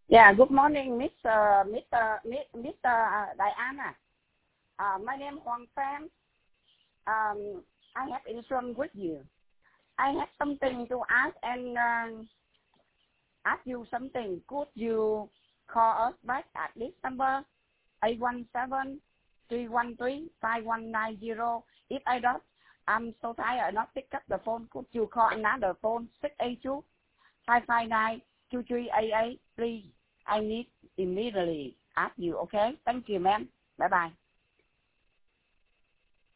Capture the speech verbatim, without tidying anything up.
Yeah, good morning, Miss Uh, Mister Mister Diana. Uh, my name is Huang Fan. Um, I have insurance with you. I have something to ask and uh, ask you something. Could you call us back at this number eight one seven, three one three, five one nine zero? If I don't, I'm so tired I not pick up the phone. Could you call another phone six eight two, five five nine, two three eight eight, please? I need immediately ask you, okay? Thank you, ma'am. Bye-bye.